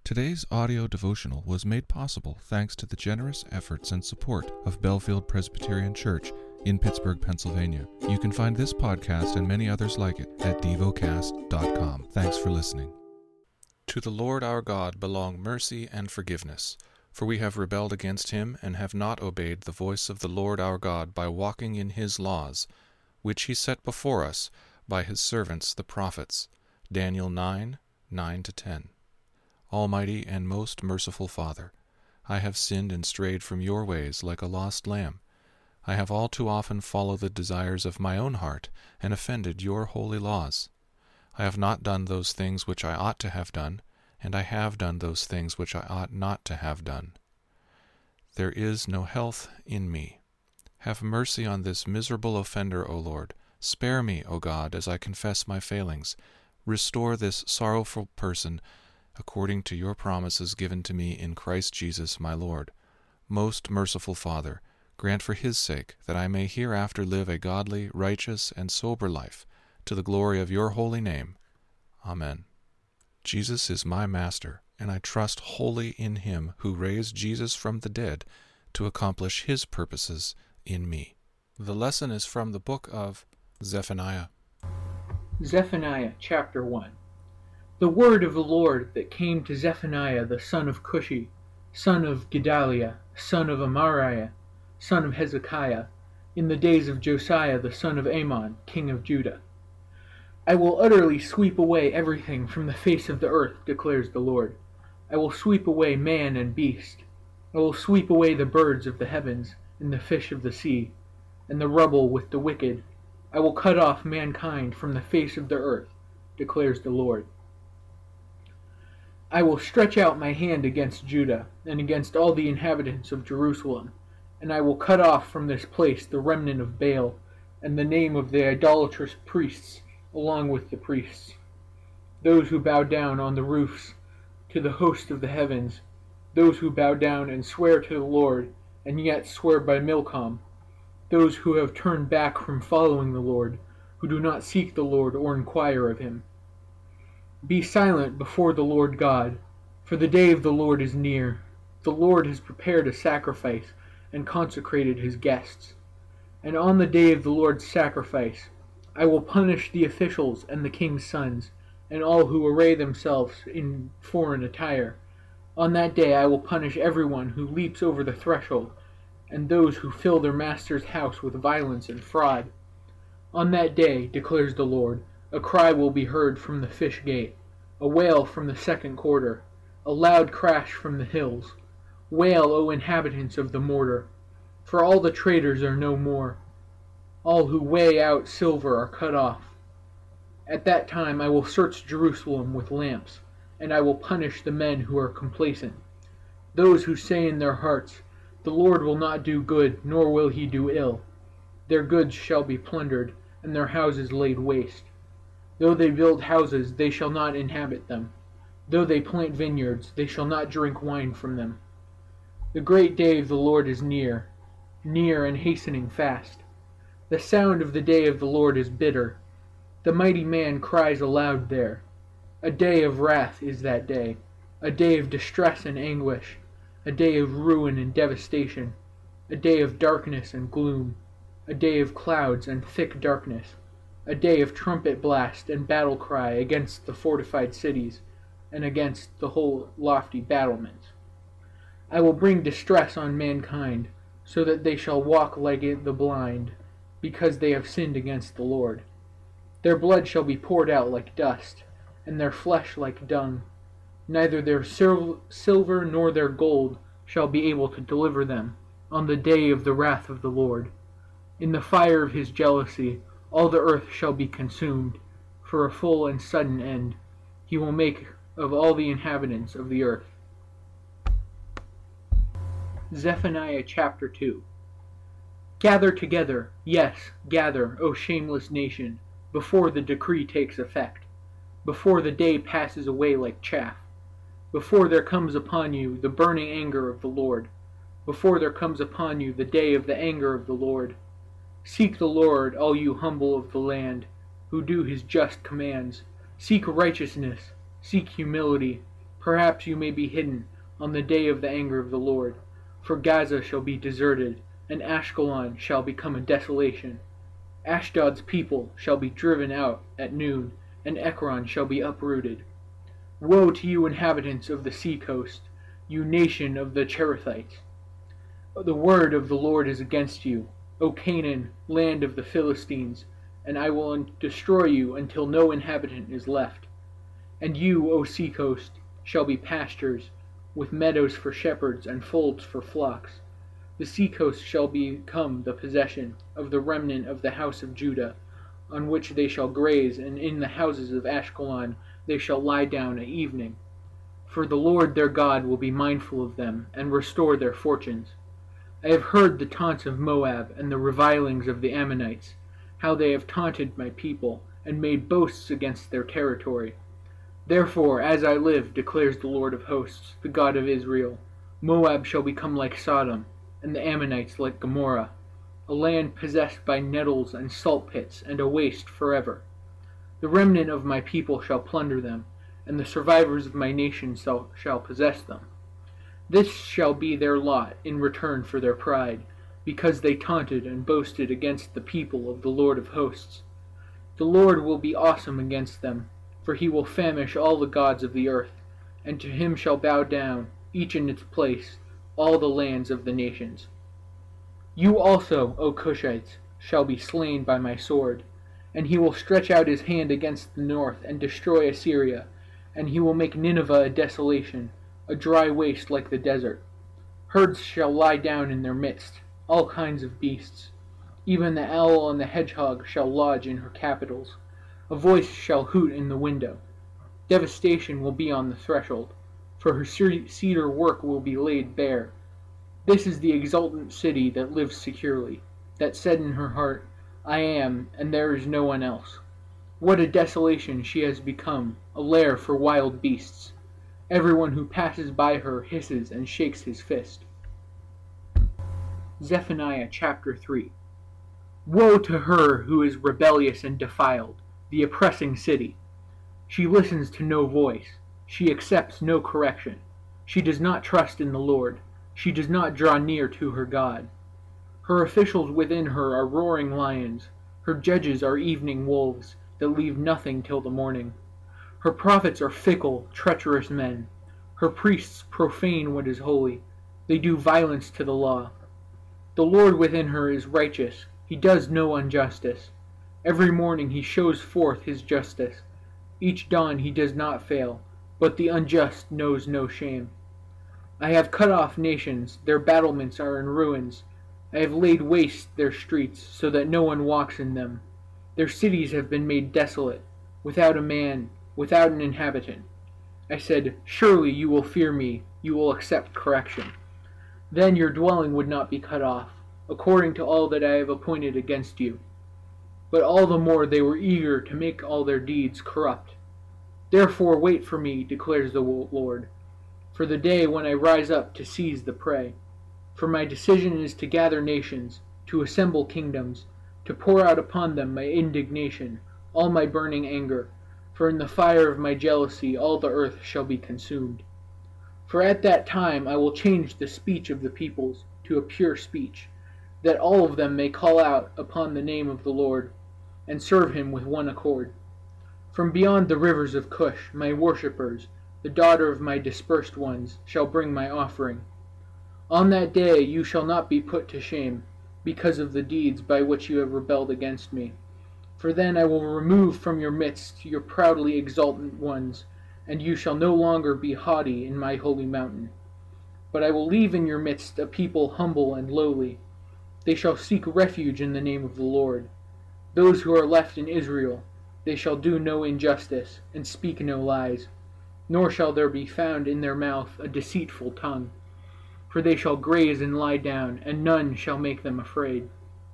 Today's audio devotional was made possible thanks to the generous efforts and support of Bellefield Presbyterian Church in Pittsburgh, Pennsylvania. You can find this podcast and many others like it at devocast.com. Thanks for listening. To the Lord our God belong mercy and forgiveness, for we have rebelled against him and have not obeyed the voice of the Lord our God by walking in his laws, which he set before us by his servants the prophets. Daniel 9:9-10. Almighty and most merciful Father, I have sinned and strayed from your ways like a lost lamb. I have all too often followed the desires of my own heart and offended your holy laws. I have not done those things which I ought to have done, and I have done those things which I ought not to have done. There is no health in me. Have mercy on this miserable offender, O Lord. Spare me, O God, as I confess my failings. Restore this sorrowful person according to your promises given to me in Christ Jesus my Lord. Most merciful Father, grant for his sake that I may hereafter live a godly, righteous, and sober life, to the glory of your holy name. Amen. Jesus is my Master, and I trust wholly in him who raised Jesus from the dead to accomplish his purposes in me. The lesson is from the book of Zephaniah. Zephaniah chapter 1. The word of the Lord that came to Zephaniah the son of Cushi, son of Gedaliah, son of Amariah, son of Hezekiah, in the days of Josiah the son of Amon, king of Judah. I will utterly sweep away everything from the face of the earth, declares the Lord. I will sweep away man and beast. I will sweep away the birds of the heavens, and the fish of the sea, and the rubble with the wicked. I will cut off mankind from the face of the earth, declares the Lord. I will stretch out my hand against Judah, and against all the inhabitants of Jerusalem, and I will cut off from this place the remnant of Baal, and the name of the idolatrous priests, along with the priests, those who bow down on the roofs to the host of the heavens, those who bow down and swear to the Lord, and yet swear by Milcom, those who have turned back from following the Lord, who do not seek the Lord or inquire of him. Be silent before the Lord God, for the day of the Lord is near. The Lord has prepared a sacrifice and consecrated his guests. And on the day of the Lord's sacrifice, I will punish the officials and the king's sons, and all who array themselves in foreign attire. On that day I will punish everyone who leaps over the threshold, and those who fill their master's house with violence and fraud. On that day, declares the Lord, a cry will be heard from the fish gate, a wail from the second quarter, a loud crash from the hills. Wail, O inhabitants of the mortar, for all the traders are no more. All who weigh out silver are cut off. At that time I will search Jerusalem with lamps, and I will punish the men who are complacent, those who say in their hearts, the Lord will not do good, nor will he do ill. Their goods shall be plundered, and their houses laid waste. Though they build houses, they shall not inhabit them. Though they plant vineyards, they shall not drink wine from them. The great day of the Lord is near, near and hastening fast. The sound of the day of the Lord is bitter. The mighty man cries aloud there. A day of wrath is that day, a day of distress and anguish, a day of ruin and devastation, a day of darkness and gloom, a day of clouds and thick darkness, a day of trumpet blast and battle cry against the fortified cities, and against the whole lofty battlements. I will bring distress on mankind, so that they shall walk like the blind, because they have sinned against the Lord. Their blood shall be poured out like dust, and their flesh like dung. Neither their silver nor their gold shall be able to deliver them on the day of the wrath of the Lord. In the fire of his jealousy all the earth shall be consumed, for a full and sudden end he will make of all the inhabitants of the earth. Zephaniah chapter 2. Gather together, yes, gather, O shameless nation, before the decree takes effect, before the day passes away like chaff, before there comes upon you the burning anger of the Lord, before there comes upon you the day of the anger of the Lord. Seek the Lord, all you humble of the land, who do his just commands. Seek righteousness, seek humility, Perhaps you may be hidden on the day of the anger of the Lord. For Gaza shall be deserted, and Ashkelon shall become a desolation. Ashdod's people shall be driven out at noon, and Ekron shall be uprooted. Woe to you, inhabitants of the sea coast, you nation of the Cherethites! The word of the Lord is against you, O Canaan, land of the Philistines, and I will destroy you until no inhabitant is left. And you, O sea coast, shall be pastures, with meadows for shepherds and folds for flocks. The sea coast shall become the possession of the remnant of the house of Judah, on which they shall graze, and in the houses of Ashkelon they shall lie down at evening. For the Lord their God will be mindful of them, and restore their fortunes. I have heard the taunts of Moab, and the revilings of the Ammonites, how they have taunted my people, and made boasts against their territory. Therefore, as I live, declares the Lord of hosts, the God of Israel, Moab shall become like Sodom, and the Ammonites like Gomorrah, a land possessed by nettles and salt pits, and a waste forever. The remnant of my people shall plunder them, and the survivors of my nation shall possess them. This shall be their lot in return for their pride, because they taunted and boasted against the people of the Lord of hosts. The Lord will be awesome against them, for he will famish all the gods of the earth, and to him shall bow down, each in its place, all the lands of the nations. You also, O Cushites, shall be slain by my sword, and he will stretch out his hand against the north and destroy Assyria, and he will make Nineveh a desolation, a dry waste like the desert. Herds shall lie down in their midst, all kinds of beasts. Even the owl and the hedgehog shall lodge in her capitals. A voice shall hoot in the window. Devastation will be on the threshold, for her cedar work will be laid bare. This is the exultant city that lives securely, that said in her heart, I am, and there is no one else. What a desolation she has become, a lair for wild beasts. Everyone who passes by her hisses and shakes his fist. Zephaniah chapter 3. Woe to her who is rebellious and defiled, the oppressing city. She listens to no voice. She accepts no correction. She does not trust in the Lord. She does not draw near to her God. Her officials within her are roaring lions. Her judges are evening wolves that leave nothing till the morning. Her prophets are fickle, treacherous men. Her priests profane what is holy. They do violence to the law. The Lord within her is righteous. He does no injustice. Every morning he shows forth his justice. Each dawn he does not fail, but the unjust knows no shame. I have cut off nations, their battlements are in ruins. I have laid waste their streets, so that no one walks in them. Their cities have been made desolate, without a man, without an inhabitant. I said, surely you will fear me, you will accept correction. Then your dwelling would not be cut off, according to all that I have appointed against you. But all the more they were eager to make all their deeds corrupt. Therefore wait for me, declares the Lord, for the day when I rise up to seize the prey. For my decision is to gather nations, to assemble kingdoms, to pour out upon them my indignation, all my burning anger, for in the fire of my jealousy all the earth shall be consumed. For at that time I will change the speech of the peoples to a pure speech, that all of them may call out upon the name of the Lord, and serve him with one accord. From beyond the rivers of Cush, my worshippers, the daughter of my dispersed ones, shall bring my offering. On that day you shall not be put to shame, because of the deeds by which you have rebelled against me. For then I will remove from your midst your proudly exultant ones, and you shall no longer be haughty in my holy mountain. But I will leave in your midst a people humble and lowly. They shall seek refuge in the name of the Lord. Those who are left in Israel, they shall do no injustice, and speak no lies, nor shall there be found in their mouth a deceitful tongue. For they shall graze and lie down, and none shall make them afraid.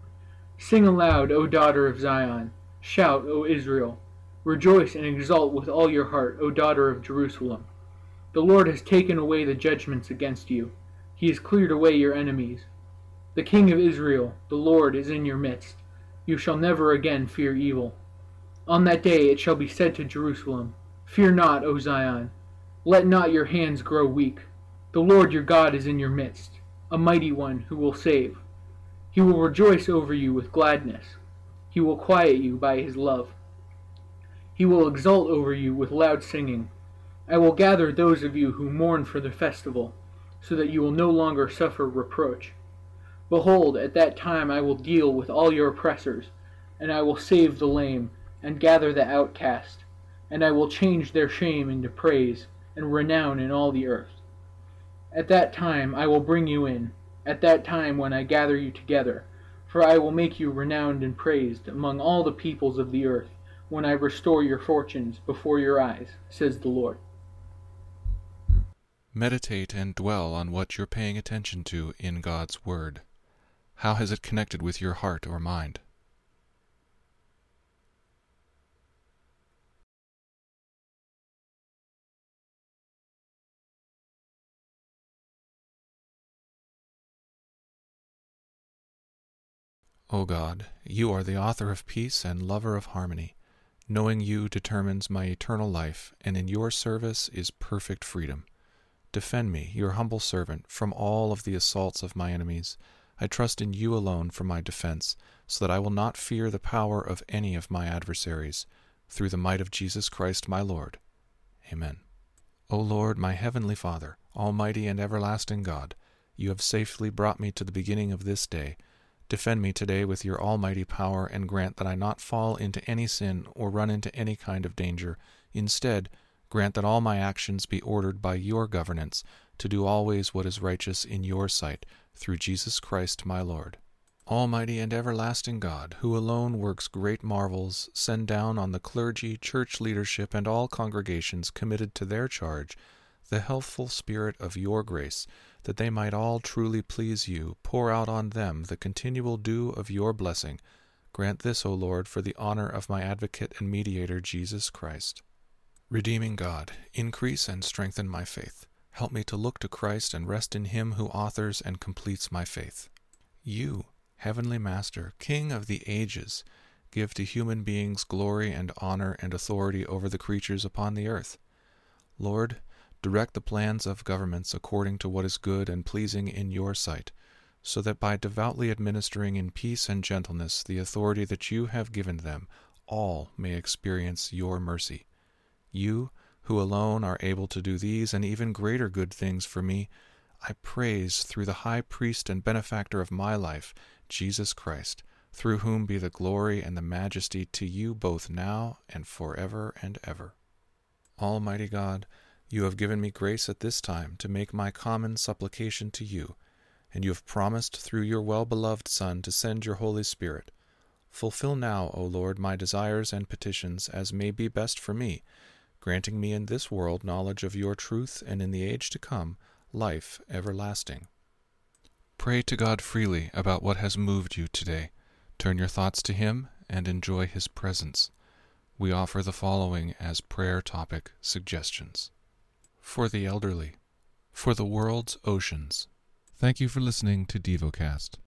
Sing aloud, O daughter of Zion. Shout, O Israel. Rejoice and exult with all your heart, O daughter of Jerusalem. The Lord has taken away the judgments against you. He has cleared away your enemies. The King of Israel, the Lord, is in your midst. You shall never again fear evil. On that day it shall be said to Jerusalem, Fear not, O Zion. Let not your hands grow weak. The Lord your God is in your midst, a mighty one who will save. He will rejoice over you with gladness. He will quiet you by his love. He will exult over you with loud singing. I will gather those of you who mourn for the festival, so that you will no longer suffer reproach. Behold, at that time I will deal with all your oppressors, and I will save the lame, and gather the outcast, and I will change their shame into praise, and renown in all the earth. At that time I will bring you in, at that time when I gather you together, for I will make you renowned and praised among all the peoples of the earth, when I restore your fortunes before your eyes, says the Lord. Meditate and dwell on what you're paying attention to in God's Word. How has it connected with your heart or mind? O God, you are the author of peace and lover of harmony. Knowing you determines my eternal life, and in your service is perfect freedom. Defend me, your humble servant, from all of the assaults of my enemies. I trust in you alone for my defense, so that I will not fear the power of any of my adversaries. Through the might of Jesus Christ my Lord. Amen. O Lord, my heavenly Father, almighty and everlasting God, you have safely brought me to the beginning of this day. Defend me today with your almighty power, and grant that I not fall into any sin or run into any kind of danger. Instead, grant that all my actions be ordered by your governance, to do always what is righteous in your sight, through Jesus Christ my Lord. Almighty and everlasting God, who alone works great marvels, send down on the clergy, church leadership, and all congregations committed to their charge the healthful spirit of your grace, that they might all truly please you. Pour out on them the continual dew of your blessing. Grant this, O Lord, for the honor of my advocate and mediator, Jesus Christ. Redeeming God, increase and strengthen my faith. Help me to look to Christ and rest in him who authors and completes my faith. You, Heavenly Master, King of the ages, give to human beings glory and honor and authority over the creatures upon the earth. Lord, direct the plans of governments according to what is good and pleasing in your sight, so that by devoutly administering in peace and gentleness the authority that you have given them, all may experience your mercy. You, who alone are able to do these and even greater good things for me, I praise through the high priest and benefactor of my life, Jesus Christ, through whom be the glory and the majesty to you both now and forever and ever. Almighty God, you have given me grace at this time to make my common supplication to you, and you have promised through your well-beloved Son to send your Holy Spirit. Fulfill now, O Lord, my desires and petitions as may be best for me, granting me in this world knowledge of your truth, and in the age to come, life everlasting. Pray to God freely about what has moved you today. Turn your thoughts to him and enjoy his presence. We offer the following as prayer topic suggestions. For the elderly. For the world's oceans. Thank you for listening to DevoCast.